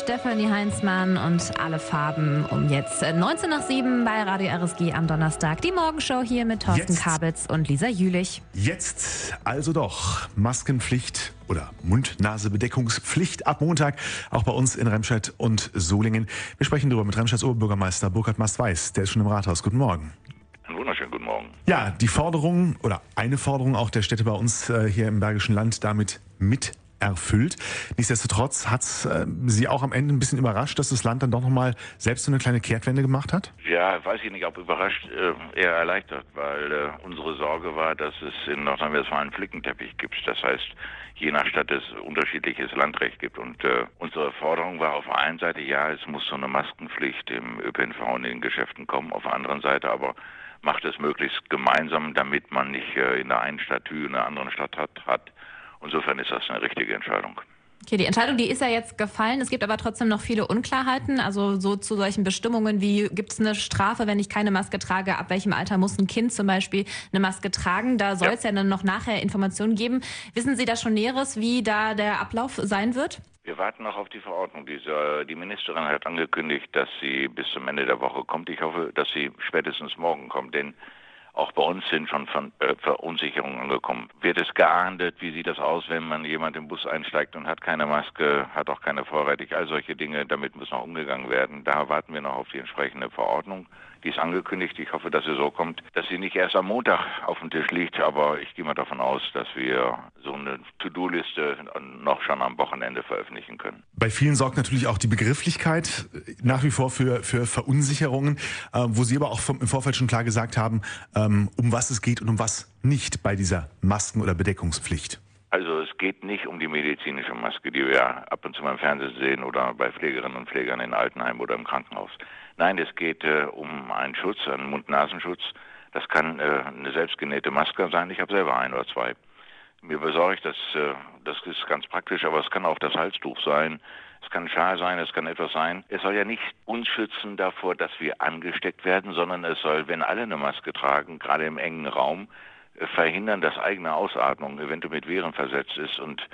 Stefanie Heinzmann und alle Farben um jetzt 19 nach 7 bei Radio RSG am Donnerstag. Die Morgenshow hier mit Thorsten Kabitz und Lisa Jülich. Jetzt also doch Maskenpflicht oder Mund-Nase-Bedeckungspflicht ab Montag, auch bei uns in Remscheid und Solingen. Wir sprechen darüber mit Remscheids Oberbürgermeister Burkhard Mast-Weiß, der ist schon im Rathaus. Guten Morgen. Einen wunderschönen guten Morgen. Ja, die Forderung oder eine Forderung auch der Städte bei uns hier im Bergischen Land damit mit erfüllt. Nichtsdestotrotz hat es Sie auch am Ende ein bisschen überrascht, dass das Land dann doch nochmal selbst so eine kleine Kehrtwende gemacht hat? Ja, weiß ich nicht, ob überrascht, eher erleichtert, weil unsere Sorge war, dass es in Nordrhein-Westfalen einen Flickenteppich gibt. Das heißt, je nach Stadt es unterschiedliches Landrecht gibt. Und unsere Forderung war auf der einen Seite, ja, es muss so eine Maskenpflicht im ÖPNV und in den Geschäften kommen, auf der anderen Seite aber macht es möglichst gemeinsam, damit man nicht in der einen Stadt Hü, in der anderen Stadt hat. Insofern ist das eine richtige Entscheidung. Okay, die Entscheidung, die ist ja jetzt gefallen. Es gibt aber trotzdem noch viele Unklarheiten. Also so zu solchen Bestimmungen wie, gibt es eine Strafe, wenn ich keine Maske trage? Ab welchem Alter muss ein Kind zum Beispiel eine Maske tragen? Da soll es ja dann noch nachher Informationen geben. Wissen Sie da schon Näheres, wie da der Ablauf sein wird? Wir warten noch auf die Verordnung. Die Ministerin hat angekündigt, dass sie bis zum Ende der Woche kommt. Ich hoffe, dass sie spätestens morgen kommt, denn auch bei uns sind schon Verunsicherungen angekommen. Wird es geahndet? Wie sieht das aus, wenn man jemand im Bus einsteigt und hat keine Maske, hat auch keine vorrätig? All solche Dinge, damit muss noch umgegangen werden. Da warten wir noch auf die entsprechende Verordnung. Die ist angekündigt. Ich hoffe, dass sie so kommt, dass sie nicht erst am Montag auf dem Tisch liegt. Aber ich gehe mal davon aus, dass wir so eine To-Do-Liste noch schon am Wochenende veröffentlichen können. Bei vielen sorgt natürlich auch die Begrifflichkeit nach wie vor für Verunsicherungen, wo Sie aber auch im Vorfeld schon klar gesagt haben, um was es geht und um was nicht bei dieser Masken- oder Bedeckungspflicht. Also es geht nicht um die medizinische Maske, die wir ab und zu mal im Fernsehen sehen oder bei Pflegerinnen und Pflegern in Altenheimen oder im Krankenhaus. Nein, es geht um einen Schutz, einen Mund-Nasenschutz. Das kann eine selbstgenähte Maske sein. Ich habe selber ein oder zwei. Mir besorgt, das ist ganz praktisch, aber es kann auch das Halstuch sein. Es kann ein Schal sein, es kann etwas sein. Es soll ja nicht uns schützen davor, dass wir angesteckt werden, sondern es soll, wenn alle eine Maske tragen, gerade im engen Raum, verhindern, dass eigene Ausatmung eventuell mit Viren versetzt ist und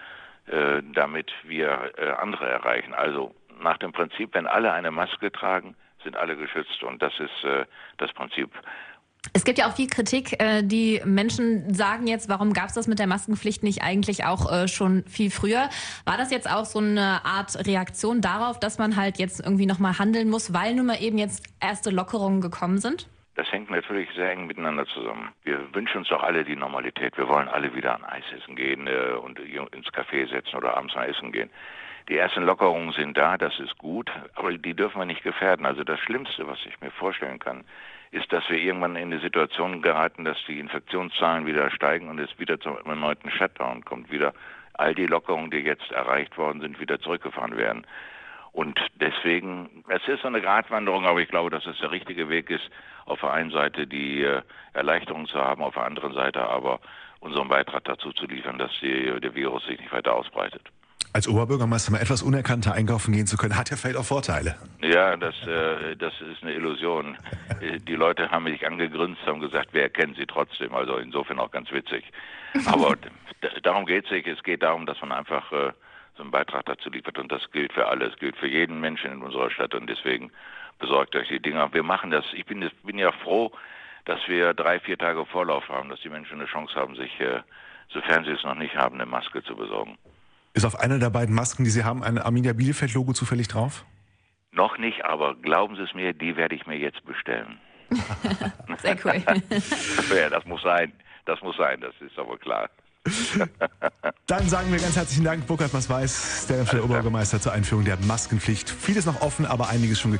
damit wir andere erreichen. Also nach dem Prinzip, wenn alle eine Maske tragen, sind alle geschützt und das ist das Prinzip. Es gibt ja auch viel Kritik. Die Menschen sagen jetzt, warum gab es das mit der Maskenpflicht nicht eigentlich auch schon viel früher? War das jetzt auch so eine Art Reaktion darauf, dass man halt jetzt irgendwie nochmal handeln muss, weil nun mal eben jetzt erste Lockerungen gekommen sind? Das hängt natürlich sehr eng miteinander zusammen. Wir wünschen uns doch alle die Normalität. Wir wollen alle wieder an Eis essen gehen und ins Café setzen oder abends mal essen gehen. Die ersten Lockerungen sind da, das ist gut, aber die dürfen wir nicht gefährden. Also das Schlimmste, was ich mir vorstellen kann, ist, dass wir irgendwann in eine Situation geraten, dass die Infektionszahlen wieder steigen und es wieder zum erneuten Shutdown kommt. Wieder all die Lockerungen, die jetzt erreicht worden sind, wieder zurückgefahren werden. Und deswegen, es ist so eine Gratwanderung, aber ich glaube, dass es der richtige Weg ist, auf der einen Seite die Erleichterung zu haben, auf der anderen Seite aber unseren Beitrag dazu zu liefern, dass der Virus sich nicht weiter ausbreitet. Als Oberbürgermeister mal etwas unerkannter einkaufen gehen zu können, hat ja vielleicht auch Vorteile. Ja, das ist eine Illusion. Die Leute haben mich angegrinst, haben gesagt, wir erkennen sie trotzdem. Also insofern auch ganz witzig. Aber darum geht es nicht. Es geht darum, dass man einfach so einen Beitrag dazu liefert. Und das gilt für alle. Es gilt für jeden Menschen in unserer Stadt. Und deswegen besorgt euch die Dinger. Wir machen das. Ich bin ja froh, dass wir 3-4 Tage Vorlauf haben, dass die Menschen eine Chance haben, sich, sofern sie es noch nicht haben, eine Maske zu besorgen. Ist auf einer der beiden Masken, die Sie haben, ein Arminia Bielefeld-Logo zufällig drauf? Noch nicht, aber glauben Sie es mir, die werde ich mir jetzt bestellen. Sehr cool. Ja, das muss sein, das ist aber klar. Dann sagen wir ganz herzlichen Dank, Burkhard Mast-Weiß, der Oberbürgermeister zur Einführung der Maskenpflicht. Vieles noch offen, aber einiges schon geklärt.